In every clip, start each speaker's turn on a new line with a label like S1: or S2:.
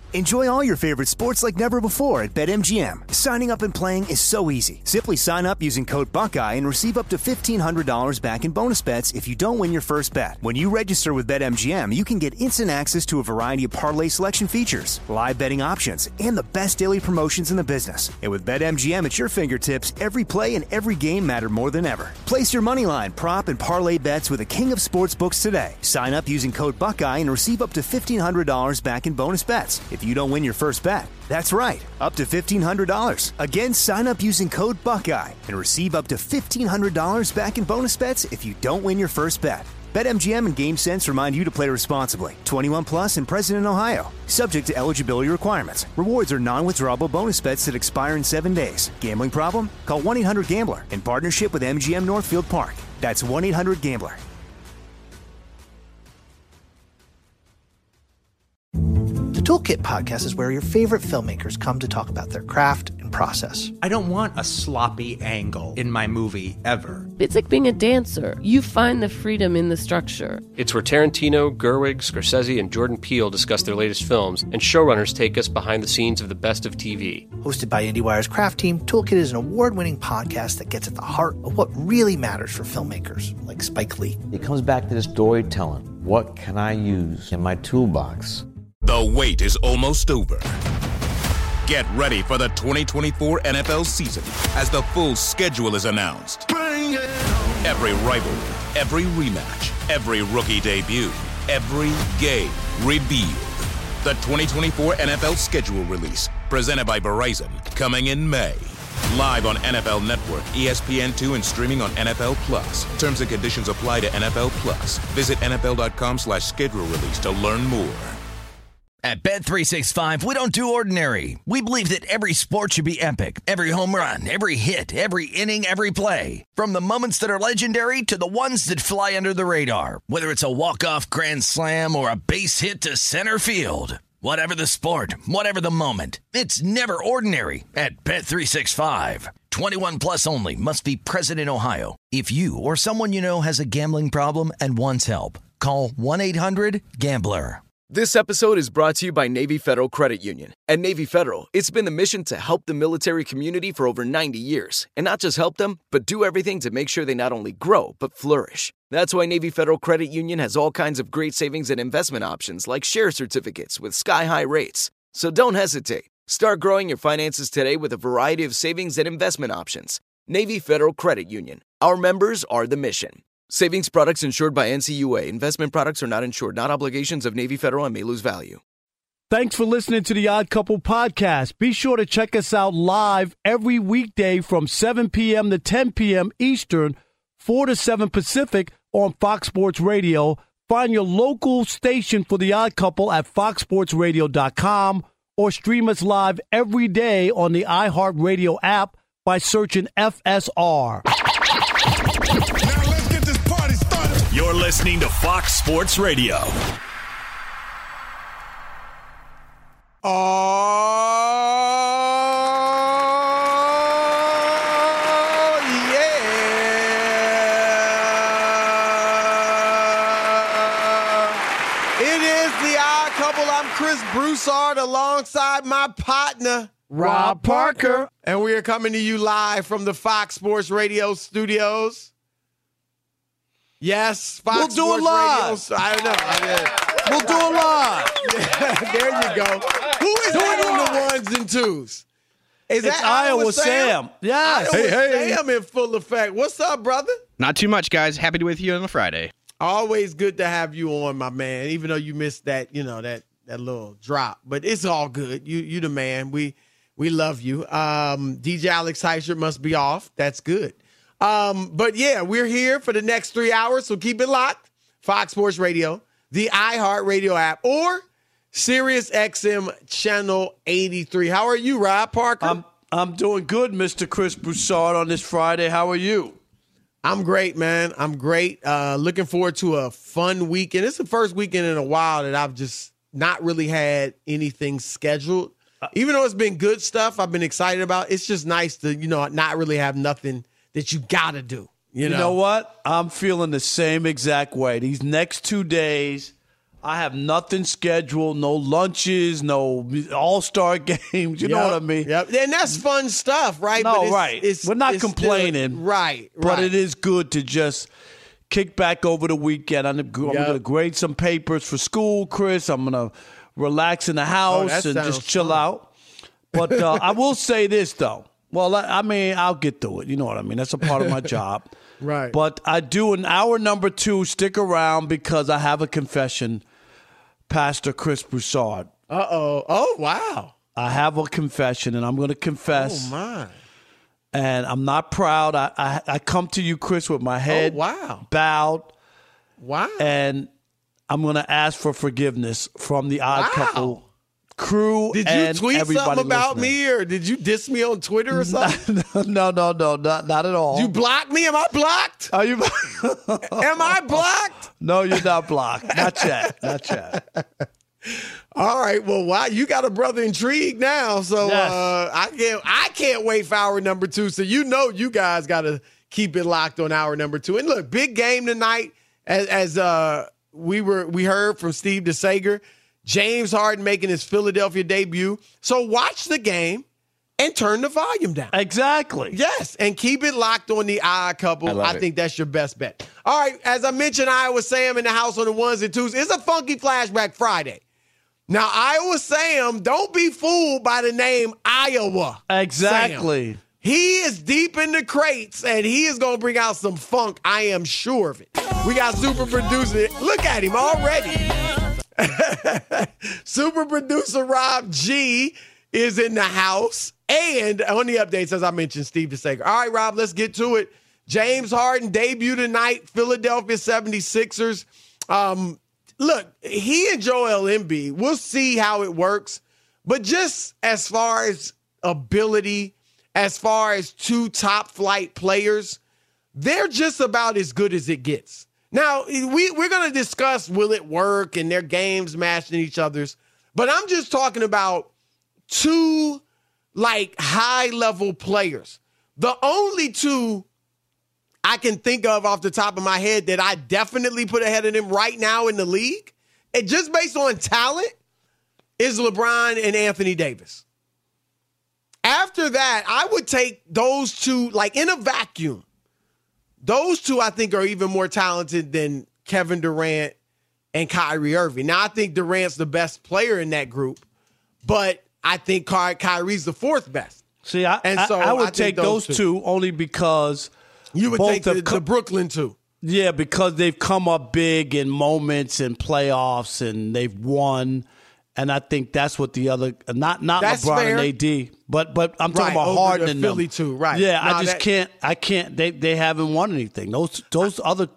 S1: Enjoy all your favorite sports like never before at BetMGM. Signing up and playing is so easy. Simply sign up using code Buckeye and receive up to $1,500 back in bonus bets if you don't win your first bet. When you register with BetMGM, you can get instant access to a variety of parlay selection features, live betting options, and the best daily promotions in the business. And with BetMGM at your fingertips, every play and every game matter more than ever. Place your moneyline, prop, and parlay bets with the king of sportsbooks today. Sign up using code Buckeye and receive up to $1,500 back in bonus bets if you don't win your first bet. That's right, up to $1,500. Again, sign up using code Buckeye and receive up to $1,500 back in bonus bets if you don't win your first bet. BetMGM and GameSense remind you to play responsibly. 21 plus and present in Ohio. Subject to eligibility requirements. Rewards are non-withdrawable bonus bets that expire in 7 days. Gambling problem? Call 1-800-GAMBLER in partnership with MGM Northfield Park. That's 1-800-GAMBLER.
S2: The Toolkit Podcast is where your favorite filmmakers come to talk about their craft and process.
S3: I don't want a sloppy angle in my movie, ever.
S4: It's like being a dancer. You find the freedom in the structure.
S5: It's where Tarantino, Gerwig, Scorsese, and Jordan Peele discuss their latest films, and showrunners take us behind the scenes of the best of TV.
S2: Hosted by IndieWire's craft team, Toolkit is an award-winning podcast that gets at the heart of what really matters for filmmakers, like Spike Lee.
S6: It comes back to this storytelling. What can I use in my toolbox?
S7: The wait is almost over. Get ready for the 2024 NFL season as the full schedule is announced. Every rivalry, every rematch, every rookie debut, every game revealed. The 2024 NFL schedule release, presented by Verizon, coming in May. Live on NFL Network, ESPN2, and streaming on NFL Plus. Terms and conditions apply to NFL Plus. Visit NFL.com/schedule release to learn more.
S8: At Bet365, we don't do ordinary. We believe that every sport should be epic. Every home run, every hit, every inning, every play. From the moments that are legendary to the ones that fly under the radar. Whether it's a walk-off grand slam or a base hit to center field. Whatever the sport, whatever the moment. It's never ordinary at Bet365. 21 plus only. Must be present in Ohio. If you or someone you know has a gambling problem and wants help, call 1-800-GAMBLER.
S9: This episode is brought to you by Navy Federal Credit Union. At Navy Federal, it's been the mission to help the military community for over 90 years. And not just help them, but do everything to make sure they not only grow, but flourish. That's why Navy Federal Credit Union has all kinds of great savings and investment options like share certificates with sky-high rates. So don't hesitate. Start growing your finances today with a variety of savings and investment options. Navy Federal Credit Union. Our members are the mission. Savings products insured by NCUA. Investment products are not insured, not obligations of Navy Federal and may lose value.
S10: Thanks for listening to the Odd Couple podcast. Be sure to check us out live every weekday from 7 p.m. to 10 p.m. Eastern, 4 to 7 Pacific on Fox Sports Radio. Find your local station for the Odd Couple at foxsportsradio.com or stream us live every day on the iHeartRadio app by searching FSR.
S7: You're listening to Fox Sports Radio.
S11: Oh, yeah. It is the Odd Couple. I'm Chris Broussard alongside my partner,
S10: Rob Parker.
S11: And we are coming to you live from the Fox Sports Radio studios. Yes, Fox
S10: We'll do it live.
S11: I don't know.
S10: We'll do it live.
S11: Yeah, there you go. Who is that on the ones and twos? Is
S10: It's
S11: that
S10: Iowa Sam. Yes.
S11: Iowa Sam in full effect. What's up, brother?
S12: Not too much, guys. Happy to be with you on a Friday.
S11: Always good to have you on, my man. Even though you missed that, that little drop, but it's all good. You the man. We love you. DJ Alex Heischer must be off. That's good. But yeah, we're here for the next 3 hours, so keep it locked. Fox Sports Radio, the iHeartRadio app, or Sirius XM Channel 83. How are you, Rob Parker?
S10: I'm doing good, Mr. Chris Broussard, on this Friday. How are you?
S11: I'm great, man. I'm great. Looking forward to a fun weekend. It's the first weekend in a while that I've just not really had anything scheduled. Even though it's been good stuff I've been excited about, it's just nice to, not really have nothing that you got to do. You know
S10: what? I'm feeling the same exact way. These next 2 days I have nothing scheduled, no lunches, no all-star games. You know what I mean?
S11: Yep. And that's fun stuff, right?
S10: No, right. We're not complaining.
S11: Still, right.
S10: But it is good to just kick back over the weekend. I'm going to grade some papers for school, Chris. I'm going to relax in the house and just chill out. But I will say this, though. Well, I mean, I'll get through it. You know what I mean? That's a part of my job.
S11: Right.
S10: But I do in hour number 2 stick around because I have a confession, Pastor Chris Broussard.
S11: Uh-oh. Oh, wow.
S10: I have a confession, and I'm going to confess.
S11: Oh, my.
S10: And I'm not proud. I come to you, Chris, with my head bowed.
S11: Wow.
S10: And I'm going to ask for forgiveness from the Odd Couple crew.
S11: Did you tweet something about me, or did you diss me on Twitter or something?
S10: No, not at all.
S11: You blocked me? Am I blocked?
S10: Are you?
S11: Am I blocked?
S10: No, you're not blocked. Not yet.
S11: All right. Well, wow, you got a brother intrigued now. So
S10: yes.
S11: I can't wait for hour number 2. So you guys got to keep it locked on hour number 2. And look, big game tonight. As we heard from Steve DeSager. James Harden making his Philadelphia debut. So watch the game and turn the volume down.
S10: Exactly.
S11: Yes, and keep it locked on the Odd Couple. I think that's your best bet. All right, as I mentioned, Iowa Sam in the house on the 1s and 2s. It's a funky flashback Friday. Now, Iowa Sam, don't be fooled by the name Iowa.
S10: Exactly.
S11: Sam. He is deep in the crates, and he is going to bring out some funk. I am sure of it. We got super producer. Look at him already. Super producer Rob G is in the house. And on the updates, as I mentioned, Steve DeSager. All right, Rob, let's get to it. James Harden debut tonight, Philadelphia 76ers. Look, he and Joel Embiid, we'll see how it works. But just as far as ability, as far as 2 top-flight players, they're just about as good as it gets. Now, we're going to discuss will it work and their games matching each other's. But I'm just talking about 2, high-level players. The only 2 I can think of off the top of my head that I definitely put ahead of them right now in the league, and just based on talent, is LeBron and Anthony Davis. After that, I would take those 2, in a vacuum. Those 2, I think, are even more talented than Kevin Durant and Kyrie Irving. Now, I think Durant's the best player in that group, but I think Kyrie's the 4th best.
S10: See, I would take those 2 only because
S11: you would take the Brooklyn 2.
S10: Yeah, because they've come up big in moments and playoffs, and they've won. And I think that's what the other not that's LeBron fair. And AD, but I'm talking about Harden and
S11: Philly too, right?
S10: Yeah, no, I can't. They haven't won anything. Those other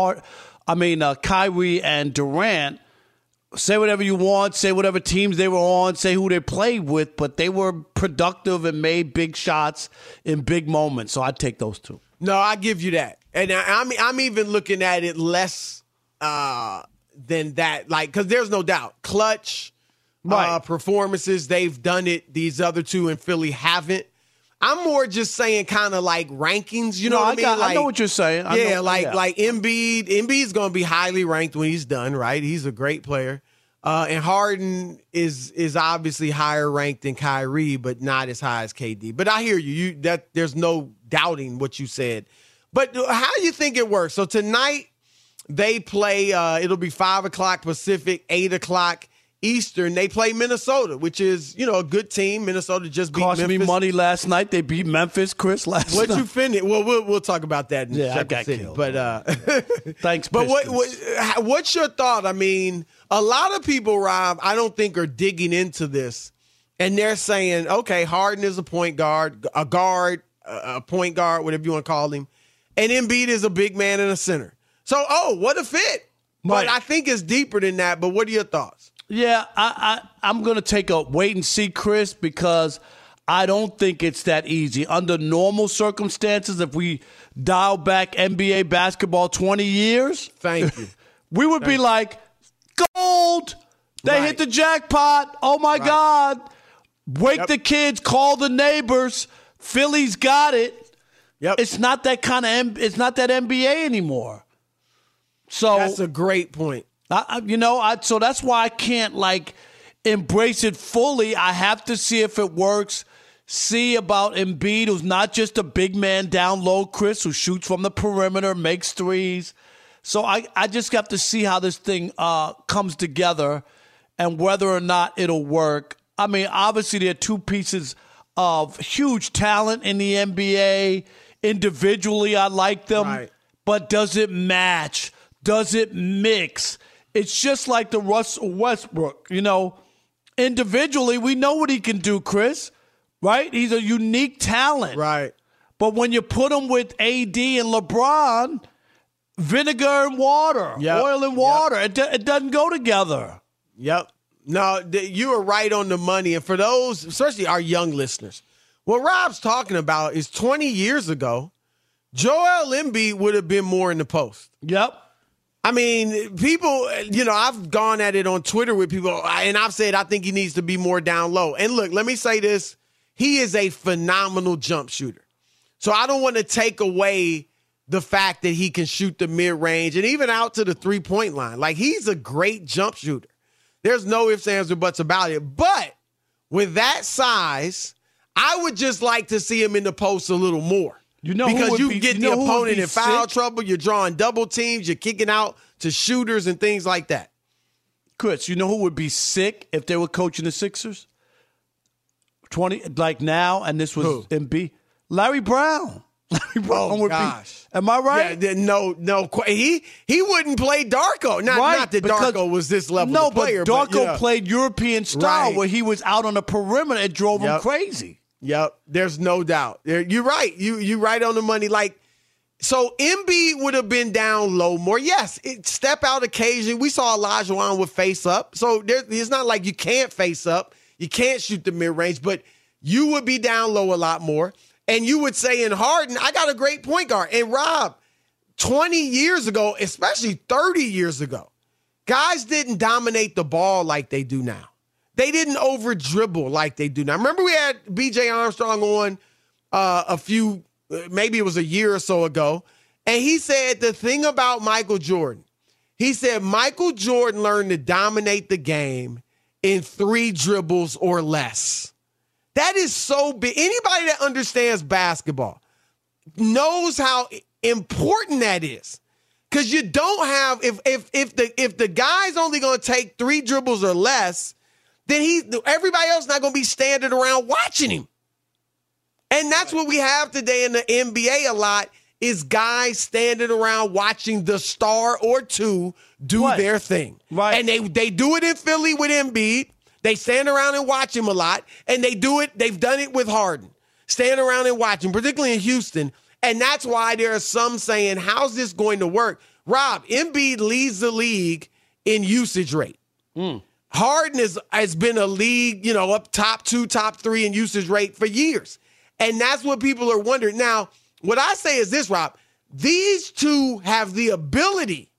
S10: Kyrie and Durant. Say whatever you want. Say whatever teams they were on. Say who they played with, but they were productive and made big shots in big moments. So I'd take those 2.
S11: No, I give you that, and I'm even looking at it less than that, because there's no doubt clutch. Right. Performances, they've done it. These other 2 in Philly haven't. I'm more just saying kind of like rankings, you know what I mean?
S10: I know what you're saying.
S11: Like Embiid. Embiid's going to be highly ranked when he's done, right? He's a great player. And Harden is obviously higher ranked than Kyrie, but not as high as KD. But I hear you. There's no doubting what you said. But how do you think it works? So tonight they play, it'll be 5 o'clock Pacific, 8 o'clock Eastern. They play Minnesota, which is, a good team. Minnesota just beat
S10: Memphis. Cost me money last night. They beat Memphis, Chris, last night.
S11: What'd you finish? Well, we'll talk about that in
S10: I got
S11: City.
S10: Killed.
S11: But
S10: thanks,
S11: but what's your thought? I mean, a lot of people, Rob, I don't think are digging into this, and they're saying, okay, Harden is a point guard, a point guard, whatever you want to call him, and Embiid is a big man and a center. So, what a fit. But I think it's deeper than that. But what are your thoughts?
S10: Yeah, I'm going to take a wait and see, Chris, because I don't think it's that easy. Under normal circumstances, if we dial back NBA basketball 20 years,
S11: thank you,
S10: we would be like, gold. They hit the jackpot. Oh, my God. Wake the kids, call the neighbors. Philly's got it.
S11: Yep.
S10: It's not that kind of it's not that NBA anymore. So
S11: that's a great point.
S10: So that's why I can't embrace it fully. I have to see if it works. See about Embiid, who's not just a big man down low, Chris, who shoots from the perimeter, makes threes. So I just have to see how this thing comes together and whether or not it'll work. I mean, obviously there are two pieces of huge talent in the NBA. Individually, I like them. Right. But does it match? Does it mix? It's just like the Russell Westbrook. Individually, we know what he can do, Chris. Right? He's a unique talent.
S11: Right.
S10: But when you put him with AD and LeBron, vinegar and water, oil and water, it doesn't go together.
S11: Yep. No, you are right on the money. And for those, especially our young listeners, what Rob's talking about is 20 years ago, Joel Embiid would have been more in the post.
S10: Yep.
S11: I mean, people, I've gone at it on Twitter with people, and I've said I think he needs to be more down low. And look, let me say this. He is a phenomenal jump shooter. So I don't want to take away the fact that he can shoot the mid-range and even out to the three-point line. He's a great jump shooter. There's no ifs, ands, or buts about it. But with that size, I would just like to see him in the post a little more. Because you get the opponent in foul trouble, you're drawing double teams, you're kicking out to shooters and things like that.
S10: Chris, you know who would be sick if they were coaching the Sixers? 20 now, and this was Embiid. Larry Brown. Larry Brown would be. Am I right?
S11: Yeah, no. He wouldn't play Darko. Not that Darko was this level of player.
S10: No, but Darko played European style where he was out on the perimeter. It drove him crazy.
S11: Yep, there's no doubt. You're right. You're right on the money. So Embiid would have been down low more. Yes, step out occasion. We saw Olajuwon would face up. So it's not like you can't face up. You can't shoot the mid-range, but you would be down low a lot more. And you would say in Harden, I got a great point guard. And Rob, 20 years ago, especially 30 years ago, guys didn't dominate the ball like they do now. They didn't over-dribble like they do now. Remember we had B.J. Armstrong on maybe it was a year or so ago, and he said the thing about Michael Jordan, he said Michael Jordan learned to dominate the game in 3 dribbles or less. That is so big. Anybody that understands basketball knows how important that is. Because you don't have, if the guy's only going to take 3 dribbles or less, then everybody else not going to be standing around watching him. And that's what we have today in the NBA a lot, is guys standing around watching the star or two do their thing.
S10: Right.
S11: And they do it in Philly with Embiid. They stand around and watch him a lot. And they've done it with Harden. Stand around and watch him, particularly in Houston. And that's why there are some saying, how's this going to work? Rob, Embiid leads the league in usage rate. Harden has been a league, up top 2, top 3 in usage rate for years. And that's what people are wondering. Now, what I say is this, Rob. These two have the ability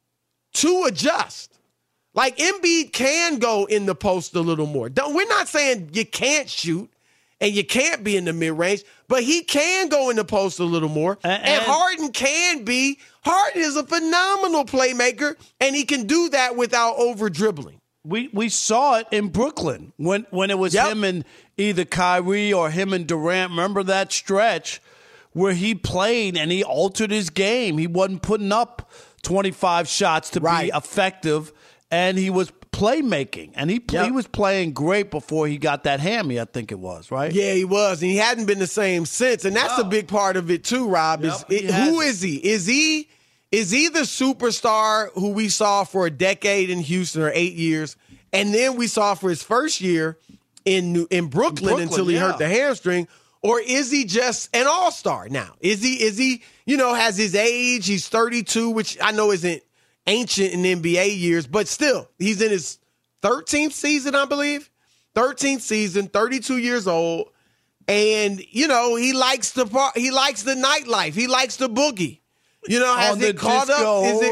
S11: to adjust. Like Embiid can go in the post a little more. We're not saying you can't shoot and you can't be in the mid-range, but he can go in the post a little more. And Harden can be. Harden is a phenomenal playmaker, and he can do that without over-dribbling.
S10: We saw it in Brooklyn when it was him and either Kyrie or him and Durant. Remember that stretch where he played and he altered his game. He wasn't putting up 25 shots to be effective, and he was playmaking. And he was playing great before he got that hammy, I think it was, right?
S11: Yeah, he was. And he hadn't been the same since. And that's a big part of it too, Rob. Who is he? Is he the superstar who we saw for a decade in Houston, or 8 years, and then we saw for his first year in Brooklyn until he hurt the hamstring? Or is he just an all-star now? Is he has his age, he's 32, which I know isn't ancient in NBA years, but still, he's in his 13th season, I believe. 13th season, 32 years old, and he likes the nightlife. He likes the boogie. Has it caught up? Is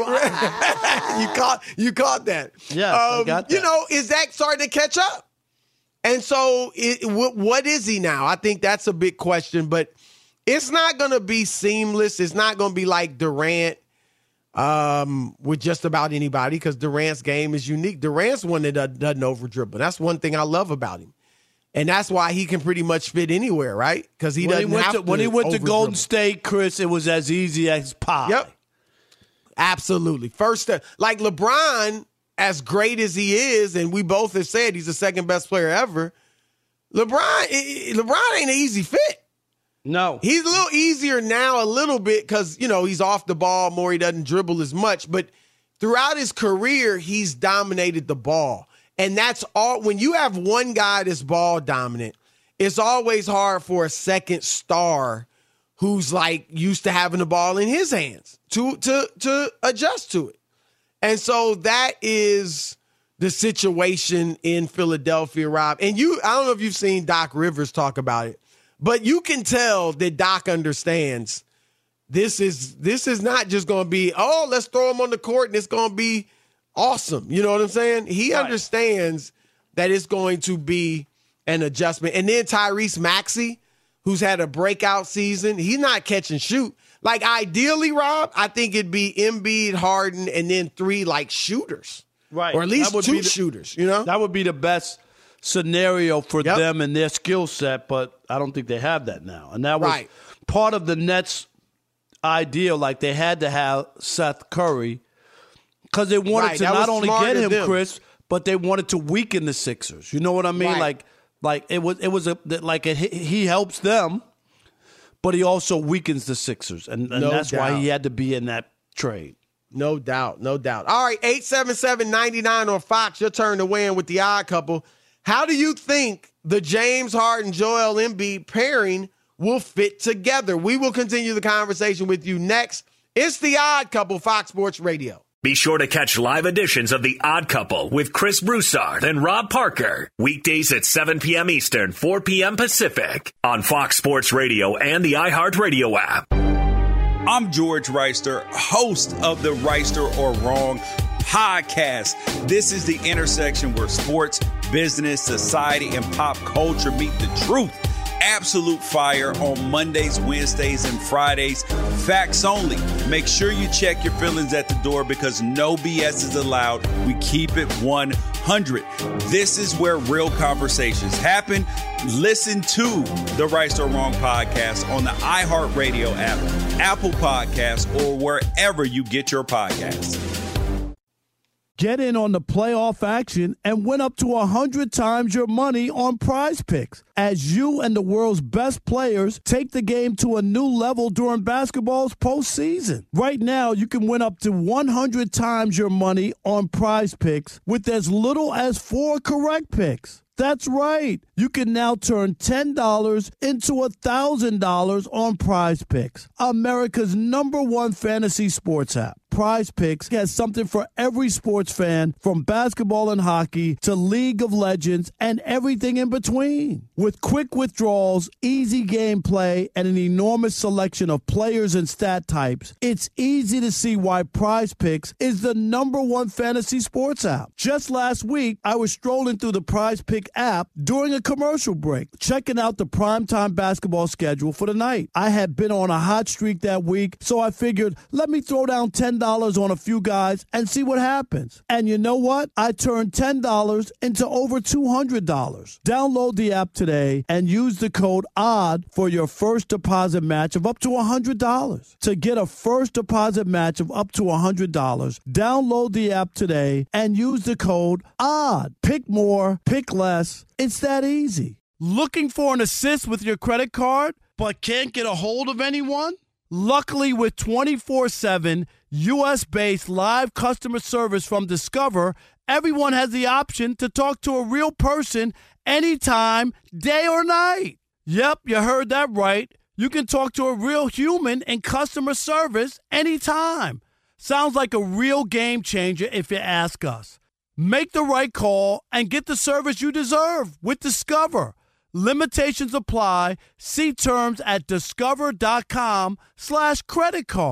S11: it you caught that?
S10: Yeah, I got that.
S11: Is that starting to catch up? And so, what is he now? I think that's a big question, but it's not going to be seamless. It's not going to be like Durant. with just about anybody because Durant's game is unique. Durant's one that doesn't over-dribble. That's one thing I love about him. And that's why he can pretty much fit anywhere, right? Because he doesn't have to.
S10: When he went to Golden State, Chris, it was as easy as pie.
S11: Yep. Absolutely. First, like LeBron, as great as he is, and we both have said he's the second best player ever, LeBron ain't an easy fit.
S10: No.
S11: He's a little easier now a little bit because, he's off the ball more. He doesn't dribble as much. But throughout his career, he's dominated the ball. And that's all. When you have one guy that's ball dominant, it's always hard for a second star who's like used to having the ball in his hands to adjust to it. And so that is the situation in Philadelphia, Rob. And I don't know if you've seen Doc Rivers talk about it, but you can tell that Doc understands this is not just going to be, let's throw him on the court and it's going to be awesome. You know what I'm saying? He understands that it's going to be an adjustment. And then Tyrese Maxey, who's had a breakout season, he's not catch and shoot. Like ideally, Rob, I think it'd be Embiid, Harden, and then 3 like shooters.
S10: Right.
S11: Or at least 2 shooters, That
S10: would be the best scenario for them and their skill set, but I don't think they have that now. And that was part of the Nets' idea. Like they had to have Seth Curry because they wanted to not only get him, Chris, but they wanted to weaken the Sixers. You know what I mean?
S11: Right.
S10: Like he helps them, but he also weakens the Sixers, and that's why he had to be in that trade.
S11: No doubt, no doubt. All right, 877-99 on Fox. Your turn to weigh in with the Odd Couple. How do you think the James Harden-Joel Embiid pairing will fit together? We will continue the conversation with you next. It's the Odd Couple, Fox Sports Radio.
S13: Be sure to catch live editions of The Odd Couple with Chris Broussard and Rob Parker. Weekdays at 7 p.m. Eastern, 4 p.m. Pacific on Fox Sports Radio and the iHeartRadio app.
S14: I'm George Reister, host of the Reister or Wrong podcast. This is the intersection where sports, business, society, and pop culture meet the truth. Absolute fire on Mondays, Wednesdays, and Fridays. Facts only. Make sure you check your feelings at the door because no BS is allowed. We keep it 100. This is where real conversations happen. Listen to the Right or Wrong podcast on the iHeartRadio app, Apple Podcasts, or wherever you get your podcasts.
S10: Get in on the playoff action and win up to 100 times your money on Prize Picks as you and the world's best players take the game to a new level during basketball's postseason. Right now, you can win up to 100 times your money on Prize Picks with as little as 4 correct picks. That's right. You can now turn $10 into $1,000 on Prize Picks, America's #1 fantasy sports app. Prize Picks has something for every sports fan, from basketball and hockey to League of Legends and everything in between. With quick withdrawals, easy gameplay, and an enormous selection of players and stat types, it's easy to see why Prize Picks is the #1 fantasy sports app. Just last week, I was strolling through the Prize Pick app during a commercial break, checking out the primetime basketball schedule for the night. I had been on a hot streak that week, so I figured, let me throw down $10 on a few guys and see what happens. And you know what? I turned $10 into over $200. Download the app today and use the code ODD for your first deposit match of up to $100. To get a first deposit match of up to $100, download the app today and use the code ODD. Pick more, pick less. It's that easy. Looking for an assist with your credit card but can't get a hold of anyone? Luckily, with 24/7 U.S.-based live customer service from Discover, everyone has the option to talk to a real person anytime, day or night. Yep, you heard that right. You can talk to a real human in customer service anytime. Sounds like a real game changer if you ask us. Make the right call and get the service you deserve with Discover. Limitations apply. See terms at discover.com/credit card.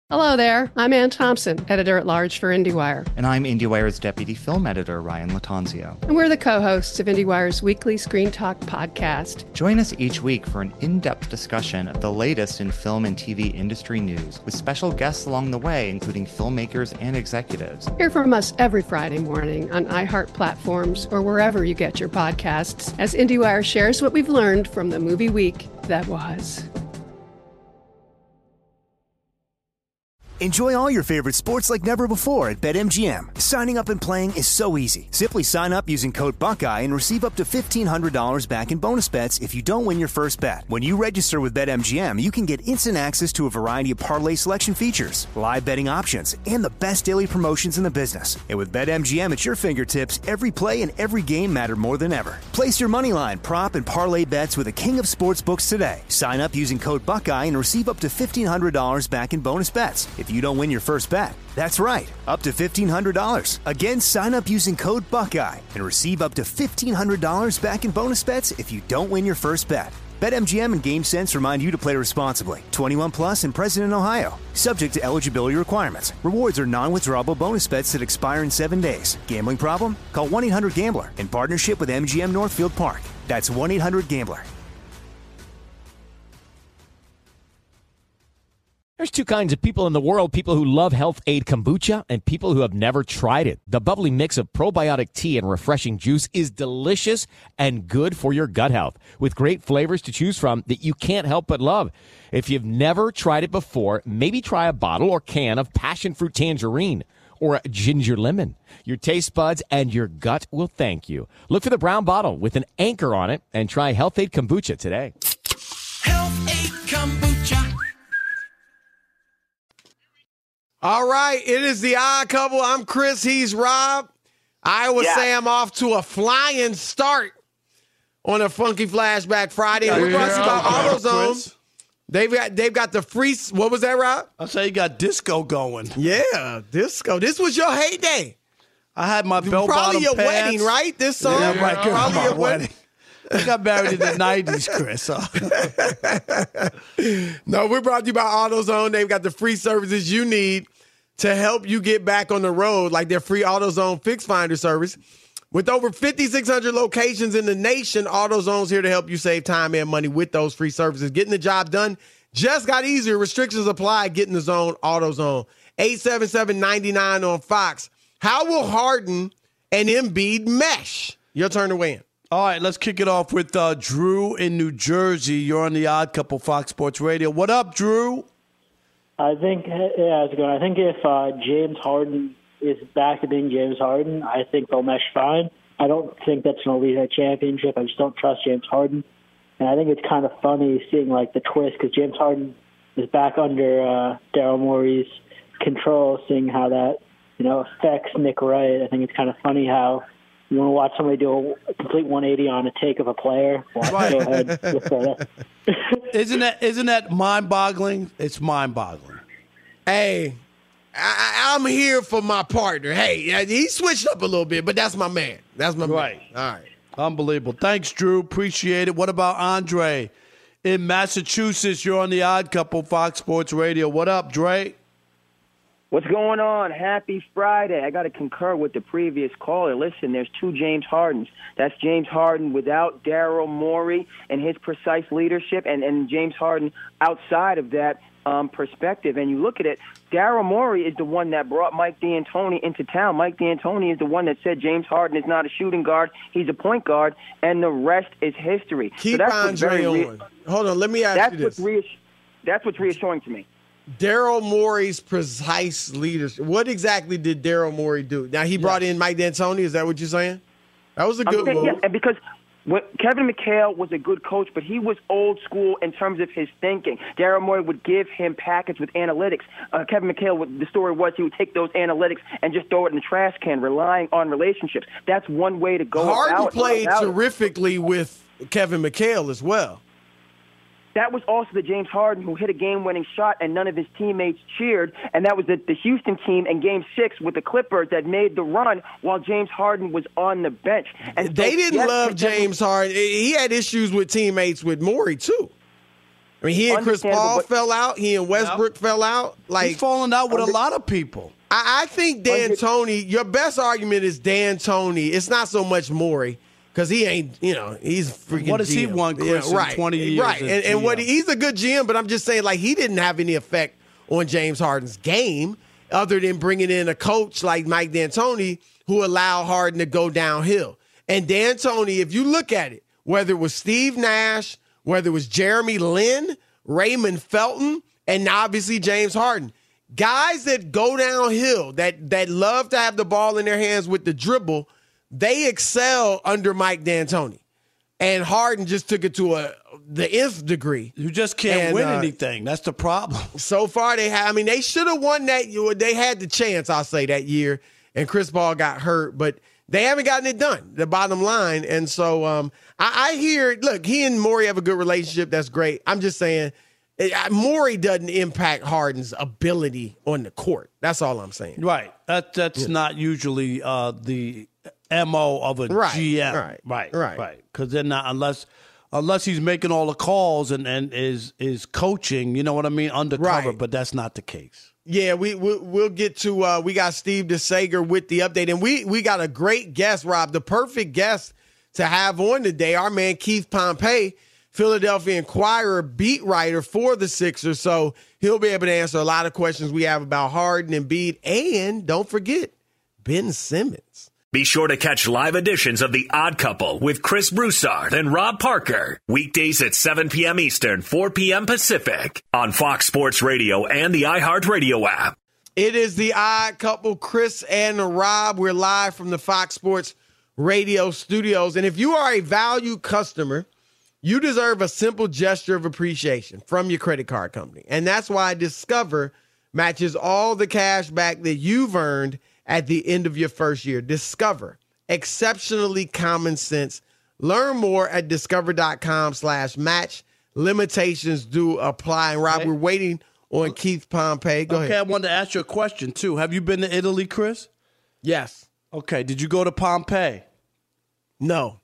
S15: Hello there. I'm Ann Thompson, editor-at-large for IndieWire.
S16: And I'm IndieWire's deputy film editor, Ryan Latanzio.
S15: And we're the co-hosts of IndieWire's weekly Screen Talk podcast.
S16: Join us each week for an in-depth discussion of the latest in film and TV industry news, with special guests along the way, including filmmakers and executives.
S15: Hear from us every Friday morning on iHeart platforms or wherever you get your podcasts, as IndieWire shares what we've learned from the movie week that was.
S1: Enjoy all your favorite sports like never before at BetMGM. Signing up and playing is so easy. Simply sign up using code Buckeye and receive up to $1,500 back in bonus bets if you don't win your first bet. When you register with BetMGM, you can get instant access to a variety of parlay selection features, live betting options, and the best daily promotions in the business. And with BetMGM at your fingertips, every play and every game matter more than ever. Place your moneyline, prop, and parlay bets with the king of sportsbooks today. Sign up using code Buckeye and receive up to $1,500 back in bonus bets if you don't win your first bet. That's right, up to $1,500. Again, sign up using code Buckeye and receive up to $1,500 back in bonus bets if you don't win your first bet. BetMGM and GameSense remind you to play responsibly. 21 plus and present in Ohio. Subject to eligibility requirements. Rewards are non-withdrawable bonus bets that expire in 7 days. Gambling problem? Call 1-800-GAMBLER in partnership with MGM Northfield Park. That's 1-800-GAMBLER.
S17: There's two kinds of people in the world, people who love Health Aid Kombucha and people who have never tried it. The bubbly mix of probiotic tea and refreshing juice is delicious and good for your gut health, with great flavors to choose from that you can't help but love. If you've never tried it before, maybe try a bottle or can of passion fruit tangerine or a ginger lemon. Your taste buds and your gut will thank you. Look for the brown bottle with an anchor on it and try Health Aid Kombucha today.
S18: Health Aid Kombucha.
S11: All right, it is the Odd Couple. I'm Chris. He's Rob. I would say I'm off to a flying start on a Funky Flashback Friday. We're brought to you by AutoZone. They've got the free. What was that, Rob?
S10: I say you got disco going.
S11: Yeah, disco. This was your heyday.
S10: I had my bell bottom
S11: probably your
S10: pants.
S11: wedding, right? This song,
S10: yeah, right.
S11: Probably your
S10: wedding. I got married in the 90s, Chris.
S11: No, we're brought to you by AutoZone. They've got the free services you need to help you get back on the road, like their free AutoZone Fix Finder service. With over 5,600 locations in the nation, AutoZone's here to help you save time and money with those free services. Getting the job done just got easier. Restrictions apply. Get in the zone, AutoZone. 877-99 on Fox. How will Harden and Embiid mesh? Your turn to weigh in.
S10: All right, let's kick it off with Drew in New Jersey. You're on the Odd Couple Fox Sports Radio. What up, Drew?
S19: I think, how's it going? I think if James Harden is back to being James Harden, I think they'll mesh fine. I don't think that's going to lead to a championship. I just don't trust James Harden. And I think it's kind of funny seeing, like, the twist, because James Harden is back under Daryl Morey's control, seeing how that, affects Nick Wright. I think it's kind of funny how you want to watch somebody do a complete 180 on a take of a player. Well,
S10: right.
S19: Go ahead.
S10: Isn't that mind-boggling? It's mind-boggling.
S11: Hey, I'm here for my partner. Hey, he switched up a little bit, but that's my man. That's my man. All right.
S10: Unbelievable. Thanks, Drew. Appreciate it. What about Andre in Massachusetts? You're on the Odd Couple Fox Sports Radio. What up, Dre?
S20: What's going on? Happy Friday. I got to concur with the previous caller. Listen, there's two James Hardens. That's James Harden without Daryl Morey and his precise leadership, and James Harden outside of that perspective. And you look at it, Daryl Morey is the one that brought Mike D'Antoni into town. Mike D'Antoni is the one that said James Harden is not a shooting guard, he's a point guard, and the rest is history.
S11: Keep Andre on. Hold on, let me ask you this.
S20: That's what's reassuring to me.
S11: Daryl Morey's precise leadership. What exactly did Daryl Morey do? Now, he brought in Mike D'Antoni. Is that what you're saying? That was a good move.
S20: Yeah, because Kevin McHale was a good coach, but he was old school in terms of his thinking. Daryl Morey would give him packets with analytics. Kevin McHale, the story was he would take those analytics and just throw it in the trash can, relying on relationships. That's one way to go about it.
S11: Harden played terrifically with Kevin McHale as well.
S20: That was also the James Harden who hit a game-winning shot and none of his teammates cheered, and that was the Houston team in Game 6 with the Clippers that made the run while James Harden was on the bench. And
S11: they didn't love James Harden. He had issues with teammates with Morey, too. I mean, he and Chris Paul fell out. He and Westbrook fell out. Like,
S10: he's falling out with a lot of people.
S11: I think D'Antoni, your best argument is D'Antoni. It's not so much Morey because he ain't, he's freaking
S10: What has
S11: GM.
S10: he won, Chris, in 20 years?
S11: Right, and he's a good GM, but I'm just saying, like, he didn't have any effect on James Harden's game other than bringing in a coach like Mike D'Antoni who allowed Harden to go downhill. And D'Antoni, if you look at it, whether it was Steve Nash, whether it was Jeremy Lin, Raymond Felton, and obviously James Harden, guys that go downhill, that love to have the ball in their hands with the dribble, they excel under Mike D'Antoni. And Harden just took it to the nth degree.
S10: You just can't win anything. That's the problem.
S11: So far, they should have won that. They had the chance, I'll say, that year, and Chris Paul got hurt, but they haven't gotten it done, the bottom line. And so I hear, look, he and Morey have a good relationship. That's great. I'm just saying, Morey doesn't impact Harden's ability on the court. That's all I'm saying.
S10: Right. That's not usually the MO of a GM. Right. Because they're not, unless he's making all the calls and is coaching, you know what I mean, undercover, but that's not the case.
S11: Yeah, we'll get to we got Steve DeSager with the update, and we got a great guest, Rob, the perfect guest to have on today, our man Keith Pompey, Philadelphia Inquirer beat writer for the Sixers, so he'll be able to answer a lot of questions we have about Harden and Embiid, and don't forget Ben Simmons.
S13: Be sure to catch live editions of The Odd Couple with Chris Broussard and Rob Parker. Weekdays at 7 p.m. Eastern, 4 p.m. Pacific on Fox Sports Radio and the iHeartRadio app.
S11: It is The Odd Couple, Chris and Rob. We're live from the Fox Sports Radio studios. And if you are a valued customer, you deserve a simple gesture of appreciation from your credit card company. And that's why Discover matches all the cash back that you've earned at the end of your first year. Discover, exceptionally common sense. Learn more at discover.com/match. Limitations do apply. And Rob, we're waiting on Keith Pompey. Go ahead.
S10: Okay, I wanted to ask you a question, too. Have you been to Italy, Chris?
S11: Yes.
S10: Okay, did you go to Pompeii?
S11: No.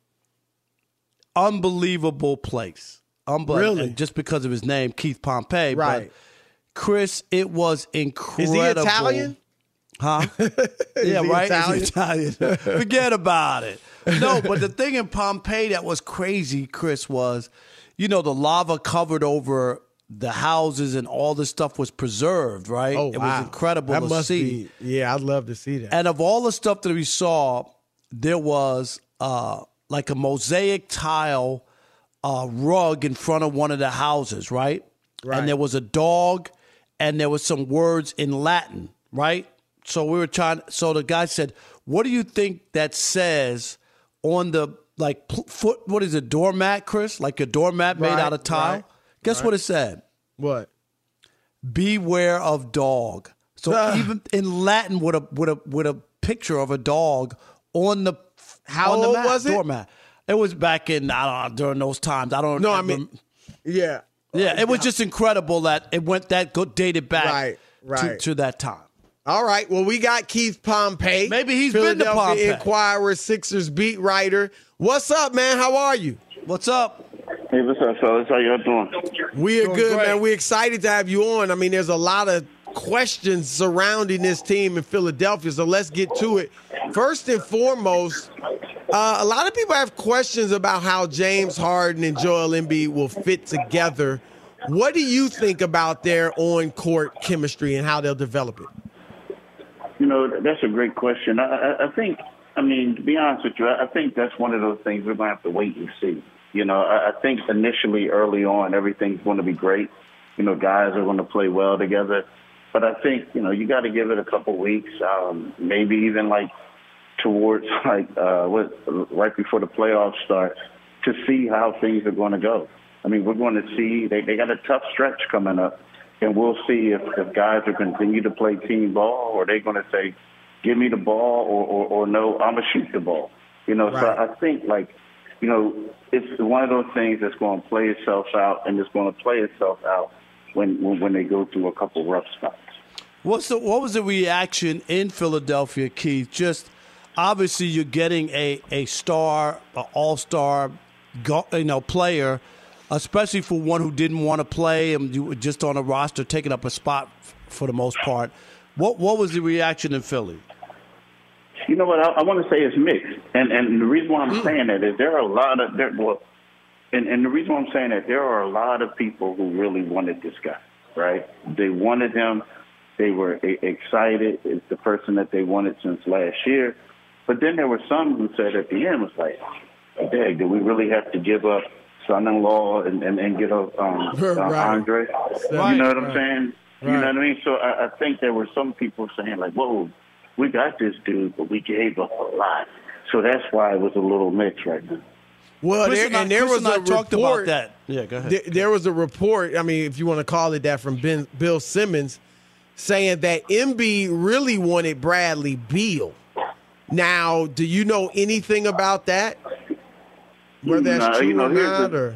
S10: Unbelievable place.
S11: Really?
S10: Just because of his name, Keith Pompey.
S11: Right.
S10: But Chris, it was incredible.
S11: Is he Italian?
S10: Huh? Yeah, right?
S11: Italian?
S10: He's Italian. Forget about it. No, but the thing in Pompeii that was crazy, Chris, was, the lava covered over the houses and all this stuff was preserved, right?
S11: Oh, wow.
S10: It was incredible to see.
S11: Yeah, I'd love to see that.
S10: And of all the stuff that we saw, there was like a mosaic tile rug in front of one of the houses, right? And there was a dog and there was some words in Latin, right? So the guy said, what do you think that says on the, what is it, doormat, Chris? Like a doormat made out of tile? Guess what it said?
S11: What?
S10: Beware of dog. So even in Latin with a picture of a dog on the doormat. It was back in, during those times.
S11: Yeah.
S10: Yeah, it was just incredible that it went dated back to that time.
S11: All right. Well, we got Keith Pompey.
S10: Maybe he's been to Pompeii.
S11: Philadelphia Inquirer, Sixers beat writer. What's up, man? How are you?
S10: What's up?
S21: Hey, what's up, fellas? How y'all doing?
S11: We are good, man. We're excited to have you on. I mean, there's a lot of questions surrounding this team in Philadelphia, so let's get to it. First and foremost, a lot of people have questions about how James Harden and Joel Embiid will fit together. What do you think about their on-court chemistry and how they'll develop it?
S21: That's a great question. I think, to be honest with you, I think that's one of those things we're going to have to wait and see. I think initially, early on, everything's going to be great. Guys are going to play well together. But I think, you got to give it a couple weeks, maybe even towards right before the playoffs start to see how things are going to go. We're going to see they got a tough stretch coming up, and we'll see if guys will continue to play team ball or they're going to say, give me the ball or no, I'm going to shoot the ball. So I think it's one of those things that's going to play itself out, and it's going to play itself out when they go through a couple rough spots.
S10: What was the reaction in Philadelphia, Keith? Just obviously you're getting a star, an all-star, player especially for one who didn't want to play and you were just on a roster, taking up a spot for the most part. What was the reaction in Philly?
S21: You know what? I want to say it's mixed, and the reason why I'm saying that is there are a lot of and the reason why I'm saying that there are a lot of people who really wanted this guy, right? They wanted him. They were excited. It's the person that they wanted since last year. But then there were some who said at the end was like, "Dang, do we really have to give up son-in-law and get a Andre?"
S11: Right.
S21: You know what I'm saying? Right. You know what I mean? So I think there were some people saying like, "Whoa, we got this dude, but we gave up a lot." So that's why it was a little mixed right now.
S11: Well, there was a report
S10: about that. Yeah, go ahead.
S11: There was a report. I mean, if you want to call it that, from Bill Simmons, saying that Embiid really wanted Bradley Beal. Now, do you know anything about that? Whether that's true or not, or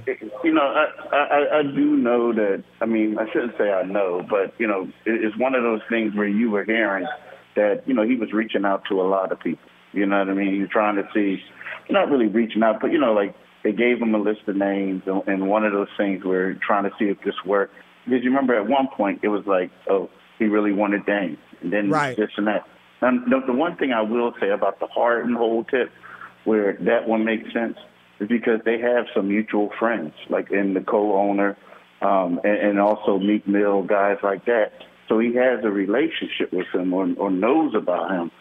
S21: I do know that. I mean, I shouldn't say I know, but it's one of those things where you were hearing that he was reaching out to a lot of people. You know what I mean? He was trying to see. Not really reaching out, but like they gave him a list of names, and one of those things where trying to see if this worked. Because you remember at one point it was like, oh, he really wanted Dame, and then this and that. The one thing I will say about the Harden whole tip, where that one makes sense, is because they have some mutual friends, like in the co-owner, and also Meek Mill, guys like that. So he has a relationship with him or knows about him,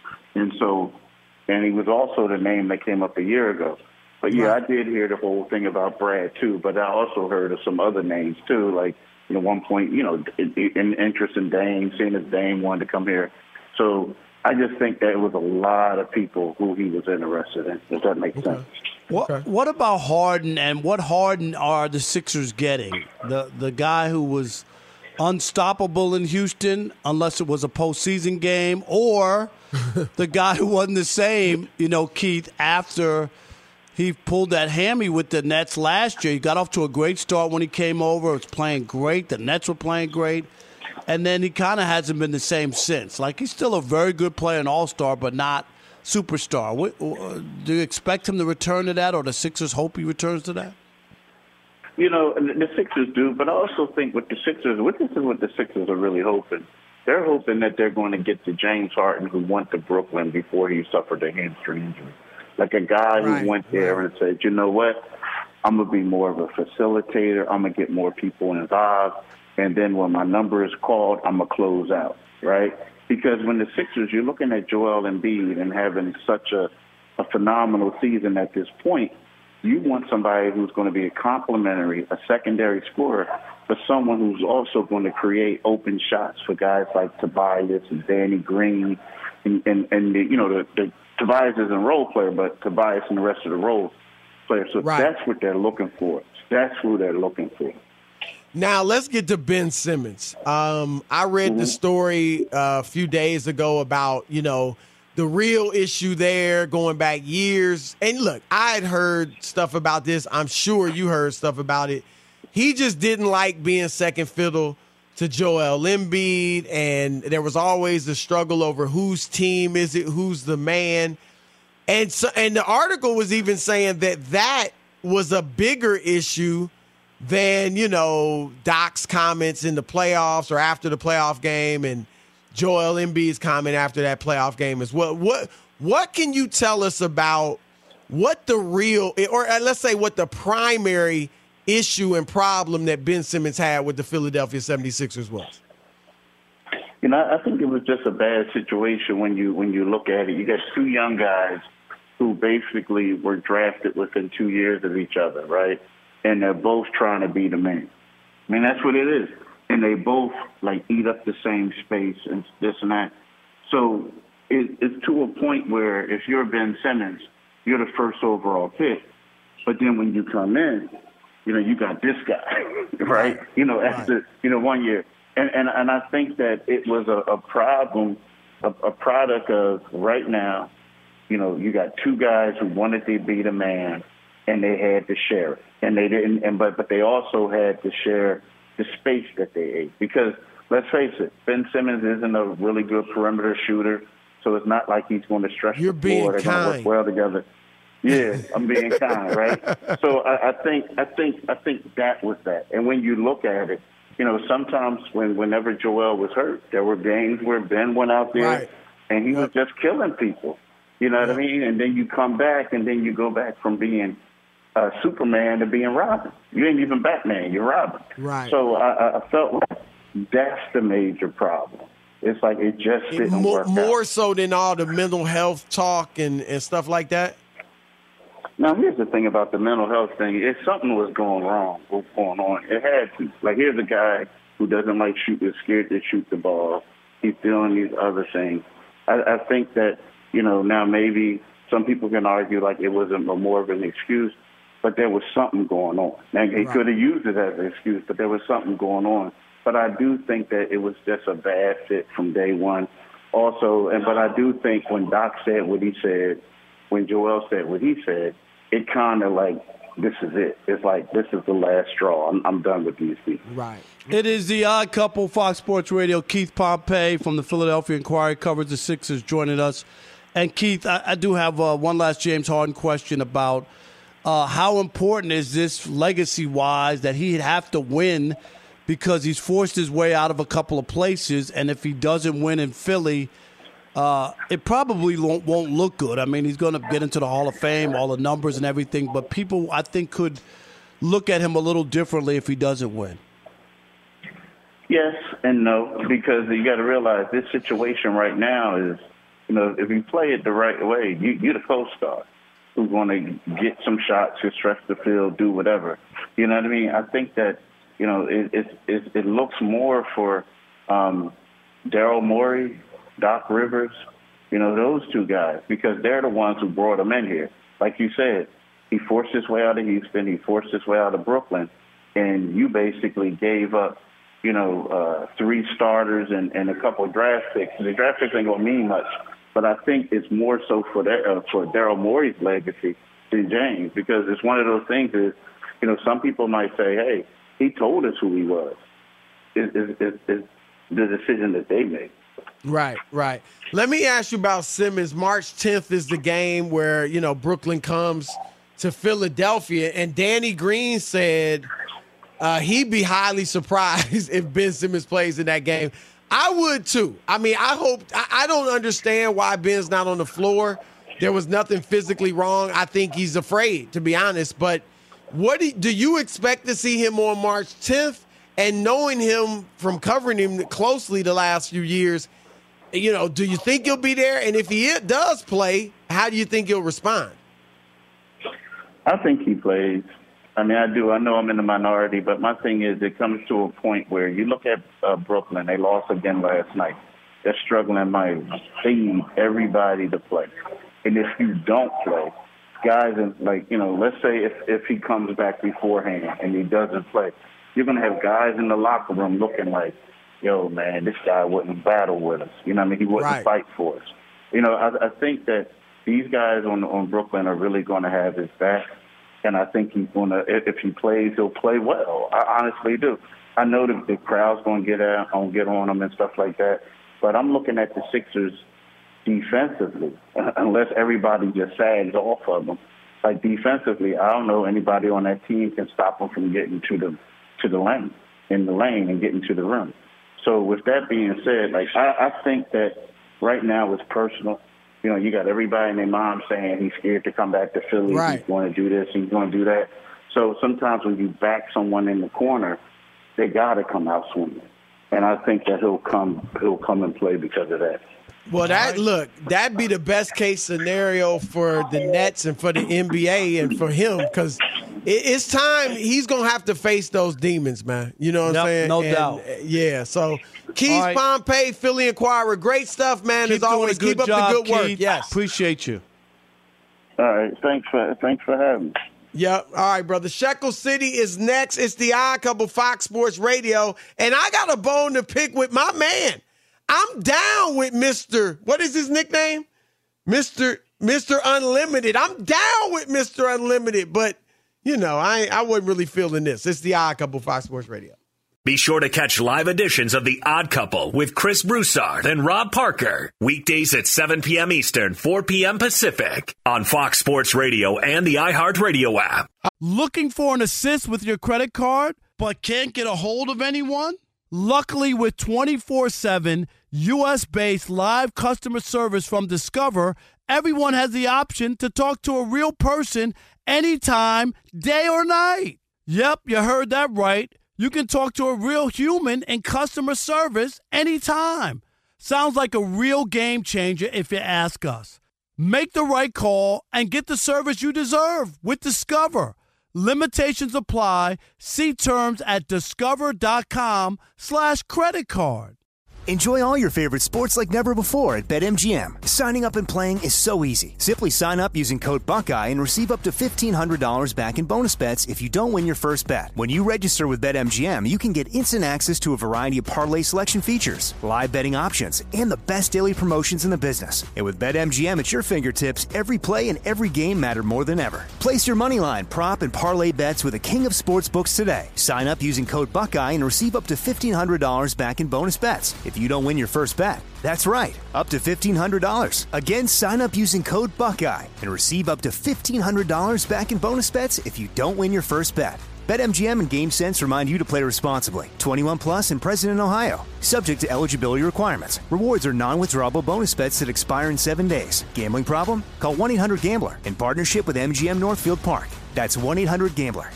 S21: and he was also the name that came up a year ago. But, yeah, I did hear the whole thing about Brad, too. But I also heard of some other names, too. Like, at one point, in interest in Dame, seeing as Dame wanted to come here. So I just think that it was a lot of people who he was interested in, if that makes sense.
S10: What about Harden, and what Harden are the Sixers getting? The guy who was unstoppable in Houston, unless it was a postseason game, or the guy who wasn't the same, Keith, after he pulled that hammy with the Nets last year. He got off to a great start when he came over. It was playing great. The Nets were playing great. And then he kind of hasn't been the same since. Like, he's still a very good player, an all-star, but not superstar. Do you expect him to return to that, or the Sixers hope he returns to that?
S21: The Sixers do, but I also think with the Sixers, this is what the Sixers are really hoping. They're hoping that they're going to get to James Harden, who went to Brooklyn before he suffered a hamstring injury. Like a guy who went there and said, you know what, I'm going to be more of a facilitator. I'm going to get more people involved. And then when my number is called, I'm going to close out, right? Because when the Sixers, you're looking at Joel Embiid and having such a phenomenal season at this point, you want somebody who's going to be a secondary scorer, but someone who's also going to create open shots for guys like Tobias and Danny Green, and the Tobias isn't a role player, but Tobias and the rest of the role players. So that's what they're looking for. That's who they're looking for.
S11: Now, let's get to Ben Simmons. I read the story a few days ago about, the real issue there going back years. And look, I had heard stuff about this. I'm sure you heard stuff about it. He just didn't like being second fiddle to Joel Embiid, and there was always the struggle over whose team is it, who's the man. And the article was even saying that was a bigger issue than, Doc's comments in the playoffs or after the playoff game, and Joel Embiid's comment after that playoff game as well. What can you tell us about what the real, or let's say what the primary issue and problem that Ben Simmons had with the Philadelphia 76ers was?
S21: I think it was just a bad situation when you look at it. You got two young guys who basically were drafted within 2 years of each other, right? And they're both trying to be the man. I mean, that's what it is. And they both, eat up the same space and this and that. So it's to a point where if you're Ben Simmons, you're the first overall pick. But then when you come in, you got this guy, right? After, 1 year. And I think that it was a problem, a product of right now, you got two guys who wanted to be the man, and they had to share it. And they didn't, but they also had to share the space that they ate. Because let's face it, Ben Simmons isn't a really good perimeter shooter, so it's not like he's going to stretch the floor. They're going to work well together. Yeah, I'm being kind, right? So I think that was that. And when you look at it, sometimes whenever Joel was hurt, there were games where Ben went out there and he was just killing people. You know what I mean? And then you come back and then you go back from being Superman to being Robin. You ain't even Batman, you're Robin.
S11: Right.
S21: So I felt like that's the major problem. It's like it just didn't work out.
S11: More so than all the mental health talk and stuff like that?
S21: Now, here's the thing about the mental health thing. If something was going on, it had to. Like, here's a guy who doesn't like shooting, is scared to shoot the ball. He's doing these other things. I think that, now maybe some people can argue like it wasn't more of an excuse, but there was something going on. Now, he could have used it as an excuse, but there was something going on. But I do think that it was just a bad fit from day one. Also, but I do think when Doc said what he said, when Joel said what he said, it kind of like, this is it. It's like, this is the last straw. I'm done with these people.
S11: Right.
S10: It is the Odd Couple, Fox Sports Radio. Keith Pompey from the Philadelphia Inquirer covers the Sixers joining us. And, Keith, I do have one last James Harden question about how important is this legacy-wise that he'd have to win because he's forced his way out of a couple of places, and if he doesn't win in Philly, it probably won't look good. I mean, he's going to get into the Hall of Fame, all the numbers and everything, but people, I think, could look at him a little differently if he doesn't win.
S21: Yes and no, because you got to realize this situation right now is, if you play it the right way, you're the co-star who's going to get some shots, just stretch the field, do whatever. You know what I mean? I think that, it looks more for Daryl Morey, Doc Rivers, those two guys, because they're the ones who brought him in here. Like you said, he forced his way out of Houston, he forced his way out of Brooklyn, and you basically gave up, 3 starters and a couple of draft picks. The draft picks ain't going to mean much, but I think it's more so for Daryl Morey's legacy than James, because it's one of those things is, some people might say, hey, he told us who he was. Is the decision that they made.
S11: Right. Let me ask you about Simmons. March 10th is the game where, Brooklyn comes to Philadelphia, and Danny Green said he'd be highly surprised if Ben Simmons plays in that game. I would too. I mean, I don't understand why Ben's not on the floor. There was nothing physically wrong. I think he's afraid, to be honest, but what do you expect to see him on March 10th? And knowing him from covering him closely the last few years, do you think he'll be there? And if he does play, how do you think he'll respond?
S21: I think he plays. I mean, I do. I know I'm in the minority, but my thing is it comes to a point where you look at Brooklyn. They lost again last night. They're struggling mightily. They need everybody to play. And if you don't play, guys, let's say if he comes back beforehand and he doesn't play, you're going to have guys in the locker room looking like, yo, man, this guy wouldn't battle with us. You know what I mean? He wouldn't fight for us. I think that these guys on Brooklyn are really going to have his back, and I think he's going to, if he plays, he'll play well. I honestly do. I know the crowd's going to get on him and stuff like that, but I'm looking at the Sixers defensively, unless everybody just sags off of them. Like defensively, I don't know anybody on that team can stop them from getting to the lane, and getting to the rim. So with that being said, I think that right now it's personal. You got everybody and their mom saying he's scared to come back to Philly. Right. He's going to do this. He's going to do that. So sometimes when you back someone in the corner, they got to come out swinging. And I think that he'll come and play because of that.
S11: Well, that'd be the best case scenario for the Nets and for the NBA and for him, because it's time he's going to have to face those demons, man. You know what I'm saying?
S10: No doubt.
S11: Yeah, so Keith Pompey, Philly Inquirer, great stuff, man. As always, keep up the good work.
S10: Keith.
S11: Yes.
S10: Appreciate you.
S21: All right, thanks for having me.
S11: Yep. All right, brother. Shekel City is next. It's the Odd Couple, Fox Sports Radio, and I got a bone to pick with my man. I'm down with Mr. What is his nickname? Mr. Unlimited. I'm down with Mr. Unlimited, but, I wasn't really feeling this. It's the Odd Couple, Fox Sports Radio.
S13: Be sure to catch live editions of The Odd Couple with Chris Broussard and Rob Parker. Weekdays at 7 p.m. Eastern, 4 p.m. Pacific on Fox Sports Radio and the iHeartRadio app.
S10: Looking for an assist with your credit card, but can't get a hold of anyone? Luckily, with 24/7 U.S.-based live customer service from Discover, everyone has the option to talk to a real person anytime, day or night. Yep, you heard that right. You can talk to a real human in customer service anytime. Sounds like a real game changer if you ask us. Make the right call and get the service you deserve with Discover. Limitations apply. See terms at discover.com/creditcard.
S1: Enjoy all your favorite sports like never before at BetMGM. Signing up and playing is so easy. Simply sign up using code Buckeye and receive up to $1,500 back in bonus bets if you don't win your first bet. When you register with BetMGM, you can get instant access to a variety of parlay selection features, live betting options, and the best daily promotions in the business. And with BetMGM at your fingertips, every play and every game matter more than ever. Place your moneyline, prop, and parlay bets with the king of sportsbooks today. Sign up using code Buckeye and receive up to $1,500 back in bonus bets if you don't win your first bet. That's right, up to $1,500. Again, sign up using code Buckeye and receive up to $1,500 back in bonus bets if you don't win your first bet. BetMGM and GameSense remind you to play responsibly. 21 plus and present in Ohio. Subject to eligibility requirements. Rewards are non-withdrawable bonus bets that expire in 7 days. Gambling problem? Call 1-800-GAMBLER in partnership with MGM Northfield Park. That's 1-800-GAMBLER.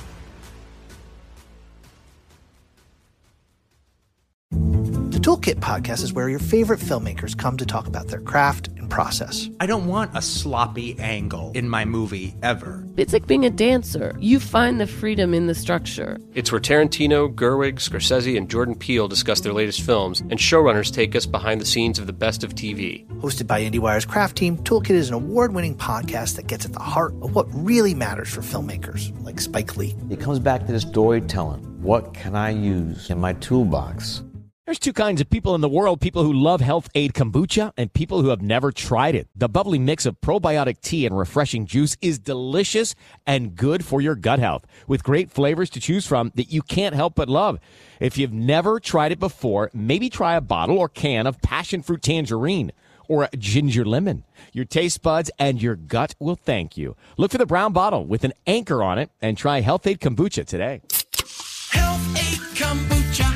S2: The Toolkit Podcast is where your favorite filmmakers come to talk about their craft and process.
S3: I don't want a sloppy angle in my movie ever.
S4: It's like being a dancer. You find the freedom in the structure.
S5: It's where Tarantino, Gerwig, Scorsese, and Jordan Peele discuss their latest films, and showrunners take us behind the scenes of the best of TV.
S2: Hosted by IndieWire's craft team, Toolkit is an award-winning podcast that gets at the heart of what really matters for filmmakers, like Spike Lee.
S6: It comes back to the storytelling. What can I use in my toolbox?
S17: There's two kinds of people in the world, people who love Health Aid Kombucha and people who have never tried it. The bubbly mix of probiotic tea and refreshing juice is delicious and good for your gut health, with great flavors to choose from that you can't help but love. If you've never tried it before, maybe try a bottle or can of passion fruit tangerine or a ginger lemon. Your taste buds and your gut will thank you. Look for the brown bottle with an anchor on it and try Health Aid Kombucha today.
S18: Health Aid Kombucha.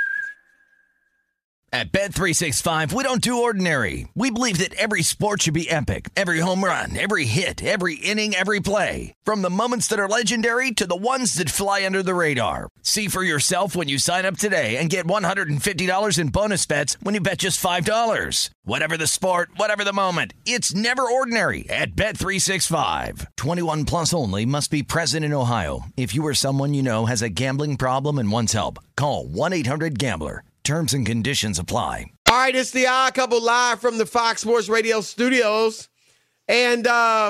S8: At Bet365, we don't do ordinary. We believe that every sport should be epic. Every home run, every hit, every inning, every play. From the moments that are legendary to the ones that fly under the radar. See for yourself when you sign up today and get $150 in bonus bets when you bet just $5. Whatever the sport, whatever the moment, it's never ordinary at Bet365. 21 plus only. Must be present in Ohio. If you or someone you know has a gambling problem and wants help, call 1-800-GAMBLER. Terms and conditions apply.
S11: All right, it's the Odd Couple live from the Fox Sports Radio studios. And,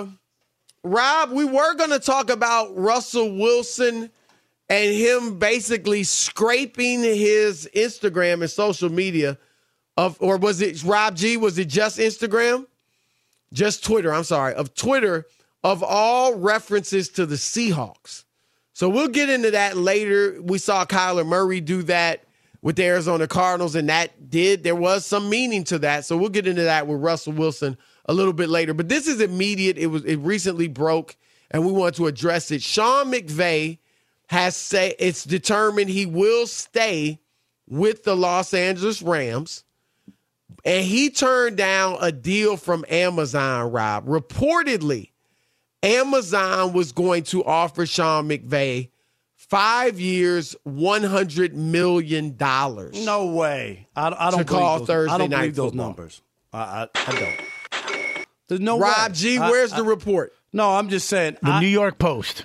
S11: Rob, we were going to talk about Russell Wilson and him basically scraping his Instagram and social media or was it, Rob G, was it just Instagram? Just Twitter, I'm sorry, of Twitter of all references to the Seahawks. So we'll get into that later. We saw Kyler Murray do that with the Arizona Cardinals, and there was some meaning to that. So we'll get into that with Russell Wilson a little bit later. But this is immediate. It recently broke, and we want to address it. Sean McVay has said it's determined he will stay with the Los Angeles Rams, and he turned down a deal from Amazon, Rob. Reportedly, Amazon was going to offer Sean McVay 5 years, $100 million.
S10: No way. I don't
S11: call
S10: believe
S11: Thursday
S10: I don't
S11: night
S10: believe those
S11: football.
S10: numbers. I don't. There's no
S11: Rob
S10: way.
S11: G, where's the report?
S10: No, I'm just saying.
S2: The New York Post.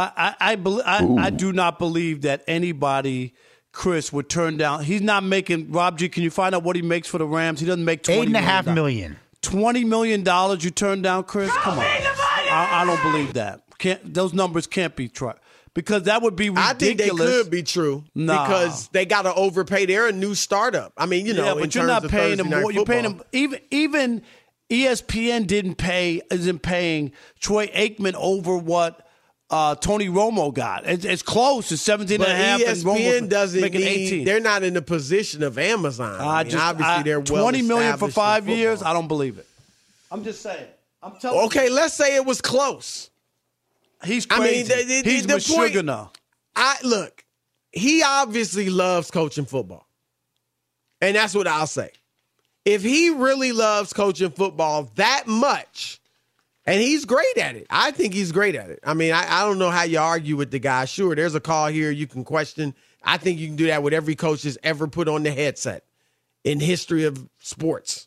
S10: I do not believe that anybody, Chris, would turn down. He's not making. Rob G, can you find out what he makes for the Rams? He doesn't make
S2: $8.5 million.
S10: $20 million you turn down, Chris? Come on. I don't believe that. Those numbers can't be true. Because that would be ridiculous.
S11: I think they could be true because they got to overpay. They're a new startup. I mean,
S10: but you're not paying them more. You're paying them even ESPN isn't paying Troy Aikman over what Tony Romo got. It's close. It's 17
S11: but
S10: and a half.
S11: ESPN
S10: and
S11: doesn't
S10: making
S11: need.
S10: 18.
S11: They're not in the position of Amazon. Obviously, they're well
S10: $20 million for
S11: established
S10: 5
S11: in
S10: years.
S11: football.
S10: I don't believe it. I'm just saying. I'm telling
S11: Okay,
S10: you.
S11: let's say it was close.
S10: He's crazy.
S11: I mean,
S10: he's with sugar now.
S11: Look, he obviously loves coaching football. And that's what I'll say. If he really loves coaching football that much, and he's great at it. I think he's great at it. I mean, I don't know how you argue with the guy. Sure, there's a call here you can question. I think you can do that with every coach that's ever put on the headset in history of sports.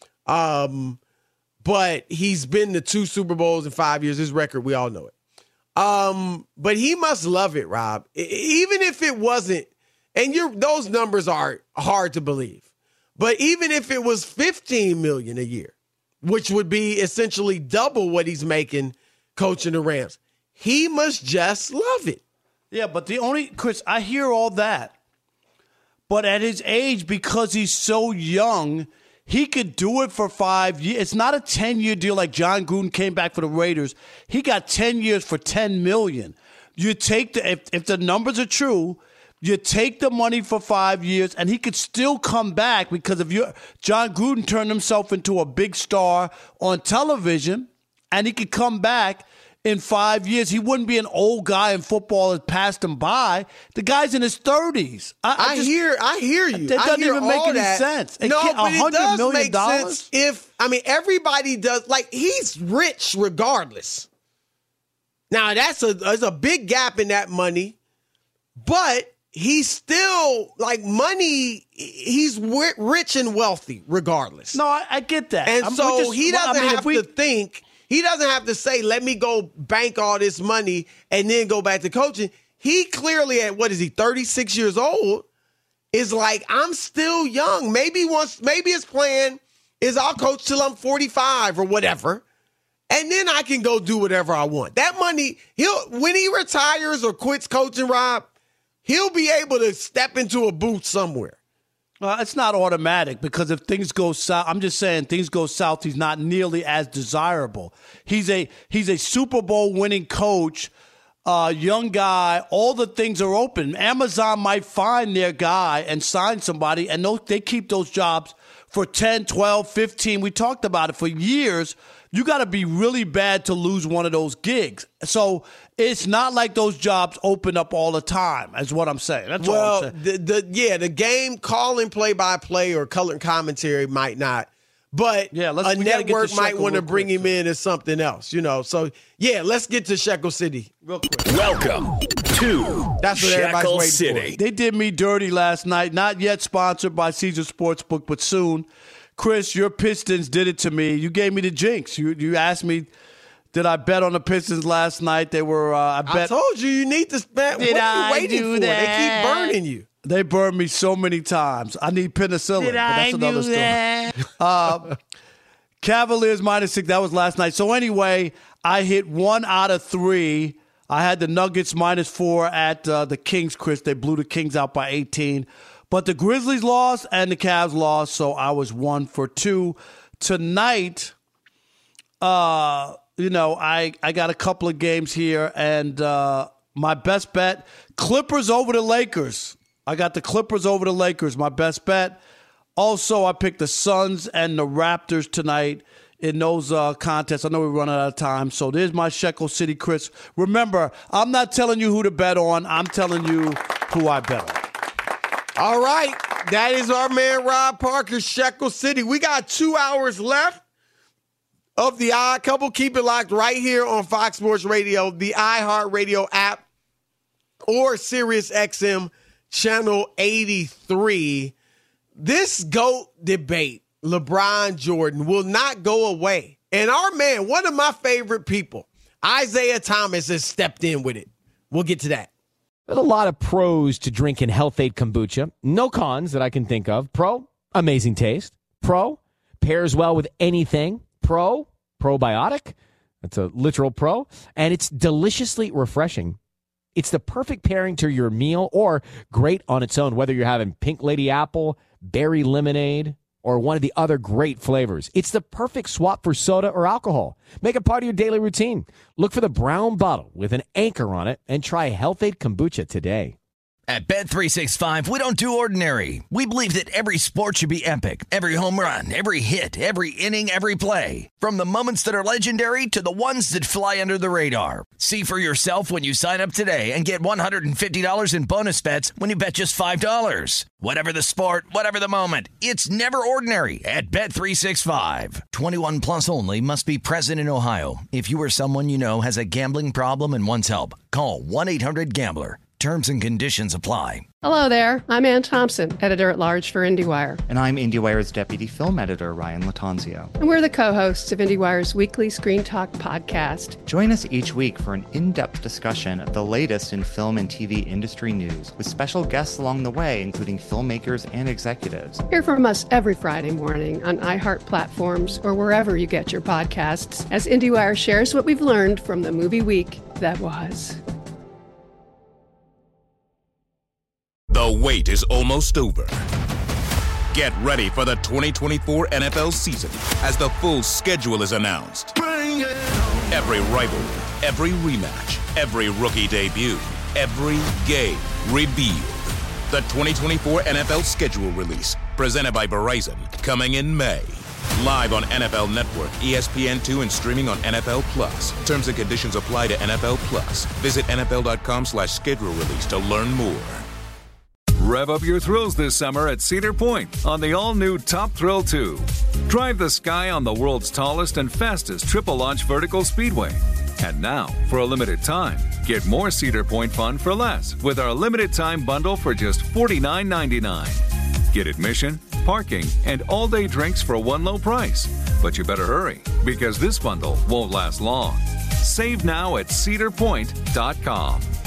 S11: But he's been to 2 Super Bowls in 5 years. His record, we all know it. But he must love it, Rob. Even if it wasn't, and those numbers are hard to believe. But even if it was $15 million a year, which would be essentially double what he's making coaching the Rams, he must just love it.
S10: Yeah, but Chris, I hear all that. But at his age, because he's so young, he could do it for 5 years. It's not a 10-year deal like John Gruden came back for the Raiders. He got 10 years for $10 million. You take if the numbers are true, you take the money for 5 years, and he could still come back because John Gruden turned himself into a big star on television, and he could come back in 5 years. He wouldn't be an old guy in football that passed him by. The guy's in his 30s. I
S11: hear you.
S10: That doesn't even make any sense.
S11: No, but it does
S10: $100
S11: make sense everybody does. Like, he's rich regardless. Now, there's a big gap in that money, but he's still, like, money, he's rich and wealthy regardless.
S10: No, I get that.
S11: And he doesn't have to think. He doesn't have to say, let me go bank all this money and then go back to coaching. He clearly, at 36 years old, is like, I'm still young. Maybe his plan is I'll coach till I'm 45 or whatever, and then I can go do whatever I want. That money, when he retires or quits coaching, Rob, he'll be able to step into a booth somewhere.
S10: Well, it's not automatic because if things go south, I'm just saying things go south, he's not nearly as desirable. He's a Super Bowl winning coach, young guy. All the things are open. Amazon might find their guy and sign somebody, and they keep those jobs for 10, 12, 15. We talked about it for years. You got to be really bad to lose one of those gigs. So it's not like those jobs open up all the time, is what I'm saying. That's all I'm saying.
S11: The game calling play-by-play or color commentary might not. But a network might want to bring him in as something else, So, let's get to Shekel City real quick.
S13: Welcome to Shekel City.
S10: They did me dirty last night. Not yet sponsored by Caesar Sportsbook, but soon. Chris, your Pistons did it to me. You gave me the jinx. You asked me, did I bet on the Pistons last night? They were. I
S11: told you need to bet. What are you waiting for? They keep burning you.
S10: They burned me so many times. I need penicillin. But that's another story. Cavaliers -6. That was last night. So anyway, I hit 1 out of 3. I had the Nuggets -4 at the Kings, Chris. They blew the Kings out by 18. But the Grizzlies lost and the Cavs lost, so I was 1 for 2. Tonight, I got a couple of games here, and my best bet, Clippers over the Lakers. I got the Clippers over the Lakers, my best bet. Also, I picked the Suns and the Raptors tonight in those contests. I know we're running out of time, so there's my Shekel City, Chris. Remember, I'm not telling you who to bet on. I'm telling you who I bet on.
S11: All right. That is our man, Rob Parker, Shekel City. We got 2 hours left of the Odd Couple. Keep it locked right here on Fox Sports Radio, the iHeartRadio app, or Sirius XM Channel 83. This GOAT debate, LeBron Jordan, will not go away. And our man, one of my favorite people, Isaiah Thomas, has stepped in with it. We'll get to that.
S17: There's a lot of pros to drinking Health Aid kombucha. No cons that I can think of. Pro, amazing taste. Pro, pairs well with anything. Pro, probiotic. That's a literal pro. And it's deliciously refreshing. It's the perfect pairing to your meal or great on its own, whether you're having pink lady apple, berry lemonade, or one of the other great flavors. It's the perfect swap for soda or alcohol. Make it part of your daily routine. Look for the brown bottle with an anchor on it and try Health-Ade Kombucha today.
S8: At Bet365, we don't do ordinary. We believe that every sport should be epic. Every home run, every hit, every inning, every play. From the moments that are legendary to the ones that fly under the radar. See for yourself when you sign up today and get $150 in bonus bets when you bet just $5. Whatever the sport, whatever the moment, it's never ordinary at Bet365. 21 plus only. Must be present in Ohio. If you or someone you know has a gambling problem and wants help, call 1-800-GAMBLER. Terms and conditions apply.
S15: Hello there. I'm Ann Thompson, editor-at-large for IndieWire.
S16: And I'm IndieWire's deputy film editor, Ryan Latanzio.
S15: And we're the co-hosts of IndieWire's weekly Screen Talk podcast.
S16: Join us each week for an in-depth discussion of the latest in film and TV industry news, with special guests along the way, including filmmakers and executives.
S15: Hear from us every Friday morning on iHeart platforms or wherever you get your podcasts, as IndieWire shares what we've learned from the movie week that was.
S7: The wait is almost over. Get ready for the 2024 NFL season as the full schedule is announced. Every rivalry, every rematch, every rookie debut, every game revealed. The 2024 NFL schedule release, presented by Verizon, coming in May. Live on NFL Network, ESPN2, and streaming on NFL Plus. Terms and conditions apply to NFL Plus. Visit NFL.com/schedule release to learn more.
S9: Rev up your thrills this summer at Cedar Point on the all-new Top Thrill 2. Drive the sky on the world's tallest and fastest triple-launch vertical speedway. And now, for a limited time, get more Cedar Point fun for less with our limited-time bundle for just $49.99. Get admission, parking, and all-day drinks for one low price. But you better hurry, because this bundle won't last long. Save now at cedarpoint.com.